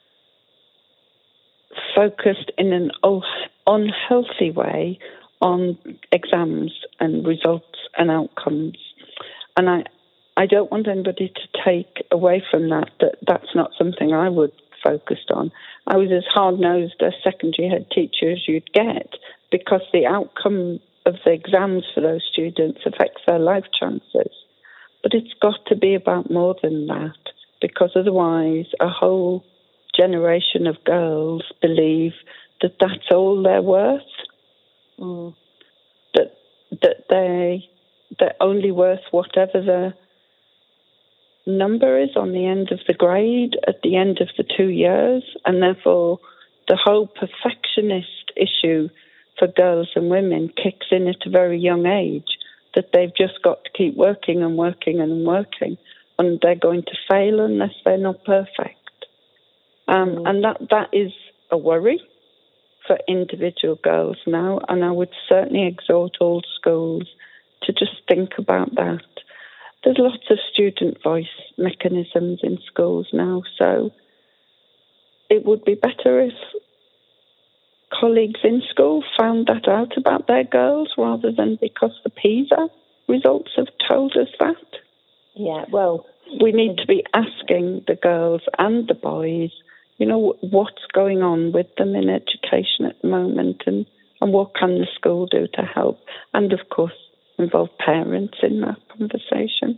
focused in an unhealthy way on exams and results and outcomes. And I don't want anybody to take away from that's not something I would focused on. I was as hard-nosed a secondary head teacher as you'd get, because the outcome of the exams for those students affects their life chances. But it's got to be about more than that, because otherwise a whole generation of girls believe that that's all they're worth, that they're only worth whatever the number is on the end of the grade at the end of the 2 years, and therefore the whole perfectionist issue for girls and women kicks in at a very young age, that they've just got to keep working and working and working, and they're going to fail unless they're not perfect. And that is a worry for individual girls now, and I would certainly exhort all schools to just think about that. There's lots of student voice mechanisms in schools now, so it would be better if colleagues in school found that out about their girls rather than because the PISA results have told us that. Yeah, well, we need to be asking the girls and the boys, what's going on with them in education at the moment, and what can the school do to help, and of course involve parents in that conversation.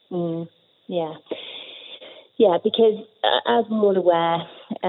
Yeah, because as we're all aware,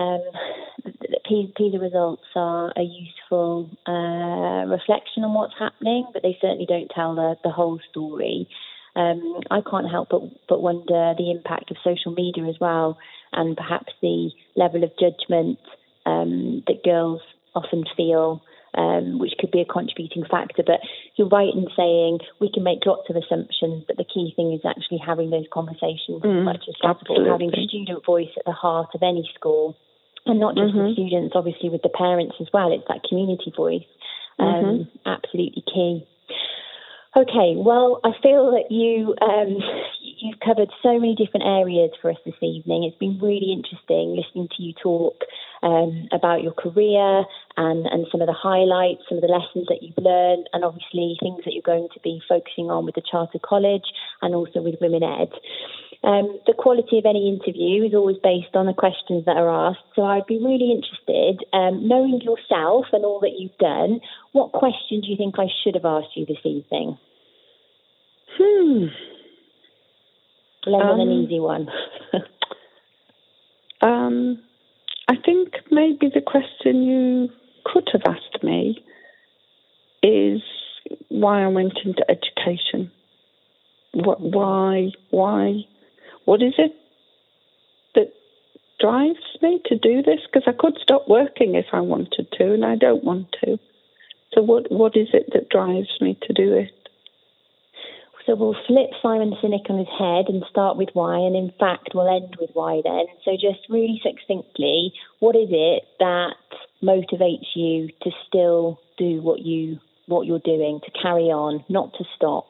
PISA results are a useful reflection on what's happening, but they certainly don't tell the whole story. I can't help but wonder the impact of social media as well, and perhaps the level of judgment that girls often feel, which could be a contributing factor. But you're right in saying we can make lots of assumptions, but the key thing is actually having those conversations as much as possible, having student voice at the heart of any school, and not just the students, obviously with the parents as well. It's that community voice, absolutely key. Okay, well, I feel that you've covered so many different areas for us this evening. It's been really interesting listening to you talk about your career and some of the highlights, some of the lessons that you've learned, and obviously things that you're going to be focusing on with the Charter College and also with Women Ed. The quality of any interview is always based on the questions that are asked, so I'd be really interested, knowing yourself and all that you've done, what question do you think I should have asked you this evening? An easy one. I think maybe the question you could have asked me is why I went into education. Why? What is it that drives me to do this? Because I could stop working if I wanted to, and I don't want to. So what is it that drives me to do it? So we'll flip Simon Sinek on his head and start with why, and in fact we'll end with why then. So just really succinctly, what is it that motivates you to still do what you're doing, to carry on, not to stop?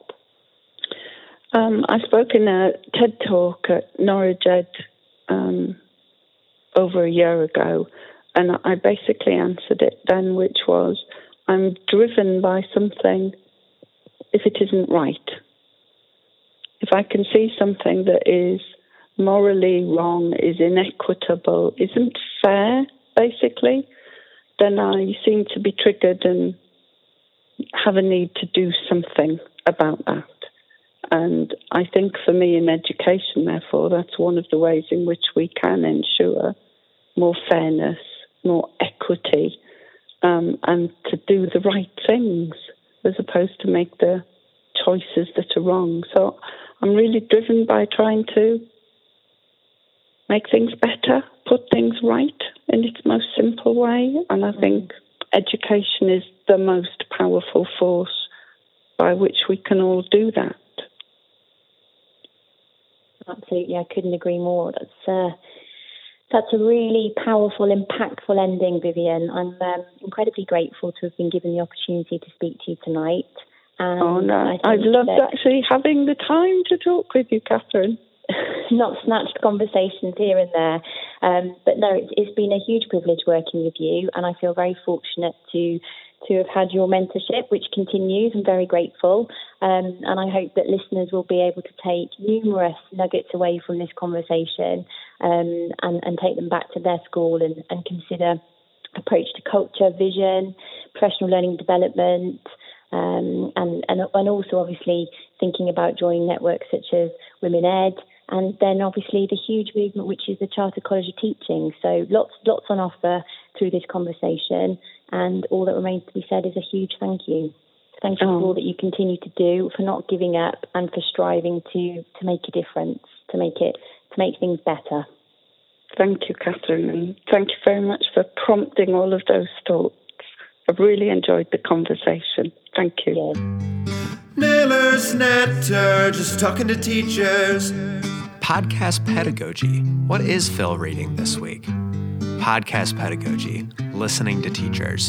I spoke in a TED Talk at Norwich Ed over a year ago, and I basically answered it then, which was, I'm driven by something if it isn't right. If I can see something that is morally wrong, is inequitable, isn't fair, basically, then I seem to be triggered and have a need to do something about that. And I think for me in education, therefore, that's one of the ways in which we can ensure more fairness, more equity, and to do the right things as opposed to make the choices that are wrong. So I'm really driven by trying to make things better, put things right in its most simple way. And I think education is the most powerful force by which we can all do that. Absolutely, I couldn't agree more. That's a really powerful, impactful ending, Vivienne. I'm incredibly grateful to have been given the opportunity to speak to you tonight. And I've loved actually having the time to talk with you, Catherine. Not snatched conversations here and there. But no, it's been a huge privilege working with you, and I feel very fortunate to have had your mentorship, which continues. I'm very grateful. And I hope that listeners will be able to take numerous nuggets away from this conversation and take them back to their school and consider approach to culture, vision, professional learning and development, and also obviously thinking about joining networks such as Women Ed, and then obviously the huge movement which is the Charter College of Teaching. So lots on offer through this conversation, and all that remains to be said is a huge thank you. Thank you for all that you continue to do, for not giving up, and for striving to make a difference, to make things better. Thank you, Catherine, and thank you very much for prompting all of those thoughts. I've really enjoyed the conversation. Thank you. Yes. Nailers Netter, just talking to teachers. Podcast pedagogy. What is Phil reading this week? Podcast Pedagogy, Listening to Teachers.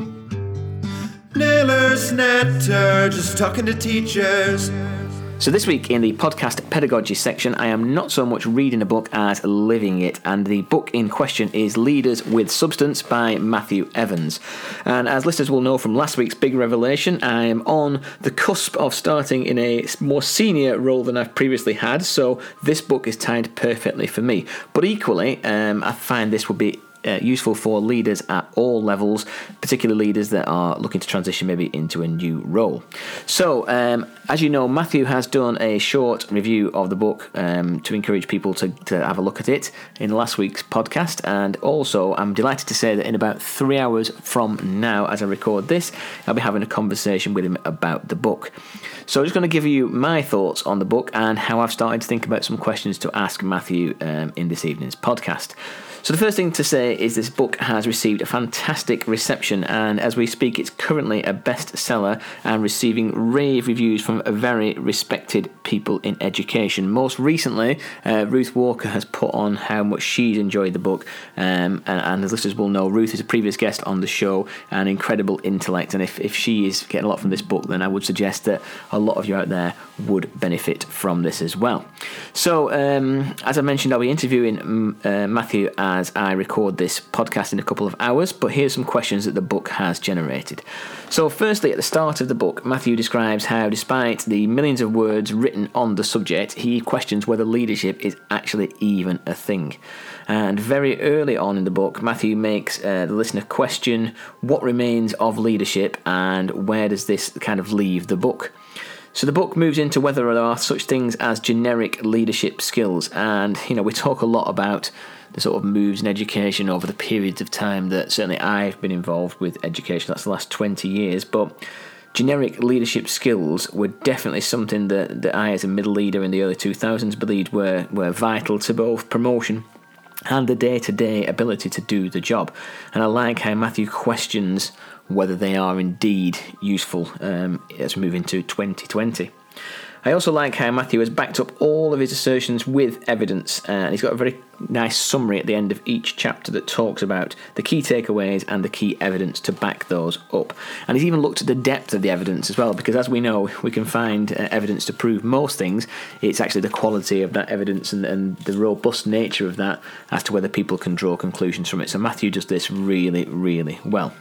Nailers Netter, just talking to teachers. So this week in the podcast pedagogy section, I am not so much reading a book as living it, and the book in question is Leaders with Substance by Matthew Evans. And as listeners will know from last week's big revelation, I am on the cusp of starting in a more senior role than I've previously had, so this book is timed perfectly for me. But equally, I find this would be useful for leaders at all levels, particularly leaders that are looking to transition maybe into a new role. So, as you know, Matthew has done a short review of the book to encourage people to have a look at it in last week's podcast, and also I'm delighted to say that in about 3 hours from now, as I record this, I'll be having a conversation with him about the book. So I'm just going to give you my thoughts on the book and how I've started to think about some questions to ask Matthew in this evening's podcast. So the first thing to say is this book has received a fantastic reception, and as we speak it's currently a bestseller and receiving rave reviews from very respected people in education. Most recently, Ruth Walker has put on how much she's enjoyed the book, and as listeners will know, Ruth is a previous guest on the show, an incredible intellect, and if she is getting a lot from this book, then I would suggest that a lot of you out there would benefit from this as well. So, as I mentioned, I'll be interviewing Matthew as I record this podcast in a couple of hours, but here's some questions that the book has generated. So firstly, at the start of the book, Matthew describes how despite the millions of words written on the subject, he questions whether leadership is actually even a thing. And very early on in the book, Matthew makes the listener question what remains of leadership and where does this kind of leave the book. So the book moves into whether there are such things as generic leadership skills, and we talk a lot about the sort of moves in education over the periods of time that certainly I've been involved with education. That's the last 20 years, but generic leadership skills were definitely something that I, as a middle leader in the early 2000s, believed were vital to both promotion and the day-to-day ability to do the job. And I like how Matthew questions whether they are indeed useful as we move into 2020. I also like how Matthew has backed up all of his assertions with evidence, and he's got a very nice summary at the end of each chapter that talks about the key takeaways and the key evidence to back those up. And he's even looked at the depth of the evidence as well, because as we know, we can find evidence to prove most things. It's actually the quality of that evidence and the robust nature of that as to whether people can draw conclusions from it. So Matthew does this really, really well.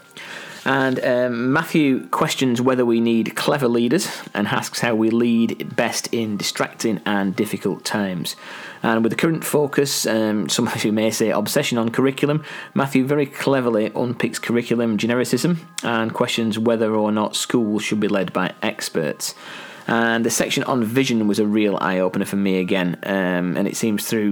And Matthew questions whether we need clever leaders and asks how we lead best in distracting and difficult times. And with the current focus, some of you may say obsession on curriculum, Matthew very cleverly unpicks curriculum genericism and questions whether or not schools should be led by experts. And the section on vision was a real eye-opener for me again, and it seems through,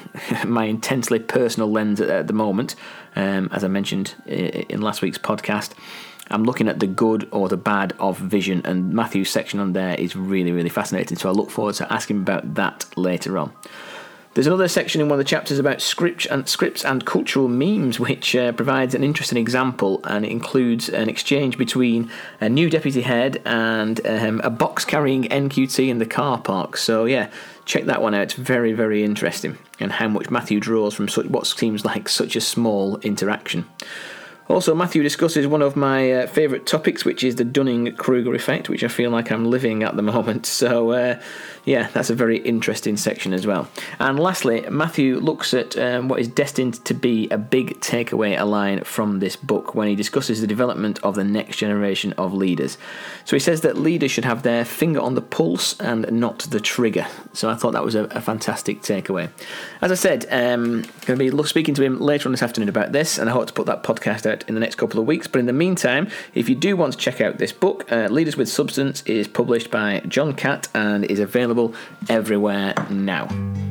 my intensely personal lens at the moment, as I mentioned in last week's podcast, I'm looking at the good or the bad of vision, and Matthew's section on there is really, really fascinating, so I look forward to asking him about that later on. There's another section in one of the chapters about scripts and cultural memes, which provides an interesting example, and it includes an exchange between a new deputy head and a box-carrying NQT in the car park. So yeah, check that one out. It's very, very interesting, and how much Matthew draws from what seems like such a small interaction. Also, Matthew discusses one of my favourite topics, which is the Dunning-Kruger effect, which I feel like I'm living at the moment. So, that's a very interesting section as well. And lastly, Matthew looks at what is destined to be a big takeaway line from this book when he discusses the development of the next generation of leaders. So he says that leaders should have their finger on the pulse and not the trigger. So I thought that was a fantastic takeaway. As I said, going to be speaking to him later on this afternoon about this, and I hope to put that podcast out in the next couple of weeks. But in the meantime, if you do want to check out this book, Leaders with Substance is published by John Catt and is available everywhere now.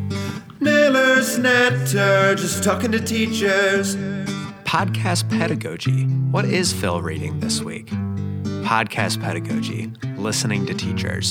Nailers Netter, just talking to teachers. Podcast Pedagogy. What is Phil reading this week? Podcast Pedagogy. Listening to Teachers.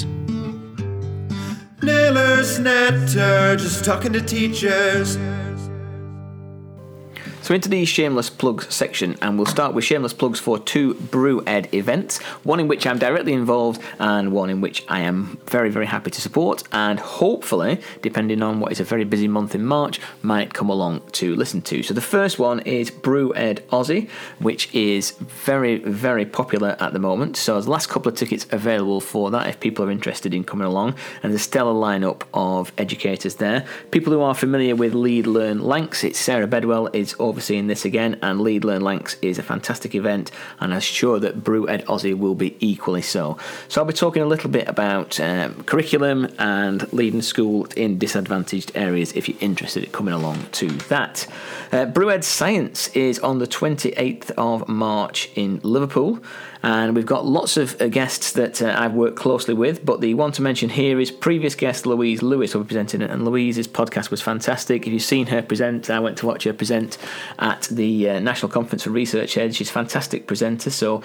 Nailers Netter, just talking to teachers. So into the shameless plugs section, and we'll start with shameless plugs for 2 BrewEd events, one in which I'm directly involved and one in which I am very, very happy to support, and hopefully, depending on what is a very busy month in March, might come along to listen to. So the first one is BrewEd Aussie, which is very, very popular at the moment. So there's the last couple of tickets available for that if people are interested in coming along, and there's a stellar lineup of educators there. People who are familiar with Lead Learn Lancs, it's Sarah Bedwell is overseeing this again, and Lead Learn Lancs is a fantastic event, and I'm sure that BrewEd Aussie will be equally so. So I'll be talking a little bit about curriculum and leading school in disadvantaged areas if you're interested in coming along to that. BrewEd Science is on the 28th of March in Liverpool, and we've got lots of guests that I've worked closely with, but the one to mention here is previous guest Louise Lewis will be presenting it, and Louise's podcast was fantastic. If you've seen her present, I went to watch her present at the National Conference for Research Ed. She's a fantastic presenter. So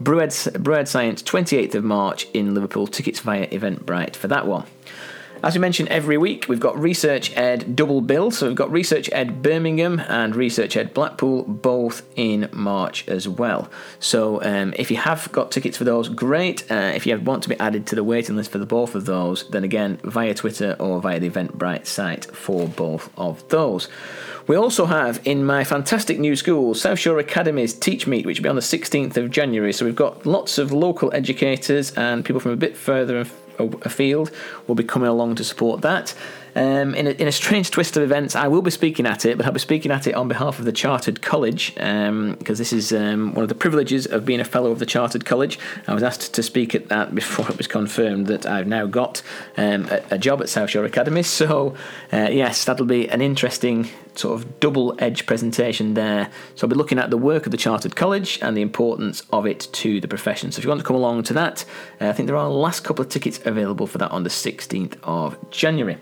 BrewEd Science, 28th of March in Liverpool, tickets via Eventbrite for that one. As we mention every week, we've got Research Ed double bill. So we've got Research Ed Birmingham and Research Ed Blackpool, both in March as well. So if you have got tickets for those, great. If you want to be added to the waiting list for the both of those, then again, via Twitter or via the Eventbrite site for both of those. We also have, in my fantastic new school, South Shore Academy's Teach Meet, which will be on the 16th of January. So we've got lots of local educators and people from a bit further afield will be coming along to support that. In a strange twist of events, I will be speaking at it, but I'll be speaking at it on behalf of the Chartered College, because this is one of the privileges of being a fellow of the Chartered College. I was asked to speak at that before it was confirmed that I've now got a job at South Shore Academy. So, yes, that'll be an interesting sort of double-edged presentation there. So I'll be looking at the work of the Chartered College and the importance of it to the profession. So if you want to come along to that, I think there are the last couple of tickets available for that on the 16th of January.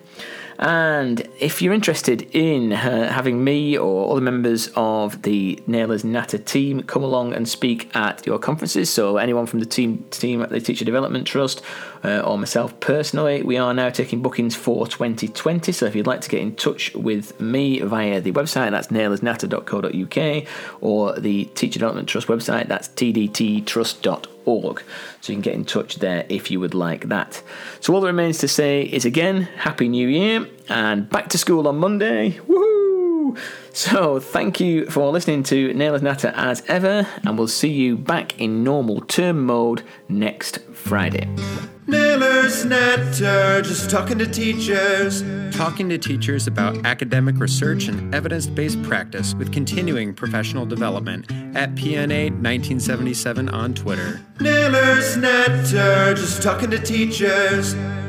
And if you're interested in having me or other members of the Nailers Natter team come along and speak at your conferences, so anyone from the team at the Teacher Development Trust or myself personally, we are now taking bookings for 2020. So if you'd like to get in touch with me via the website, that's nailersnatter.co.uk, or the Teacher Development Trust website, that's tdttrust.org. So you can get in touch there if you would like that. So all that remains to say is again, Happy New Year, and back to school on Monday. Woohoo! So thank you for listening to Nailers Natter as ever, and we'll see you back in normal term mode next Friday. Nailers Natter, just talking to teachers. Talking to teachers about academic research and evidence-based practice with continuing professional development at PNA 1977 on Twitter. Nailers Natter, just talking to teachers.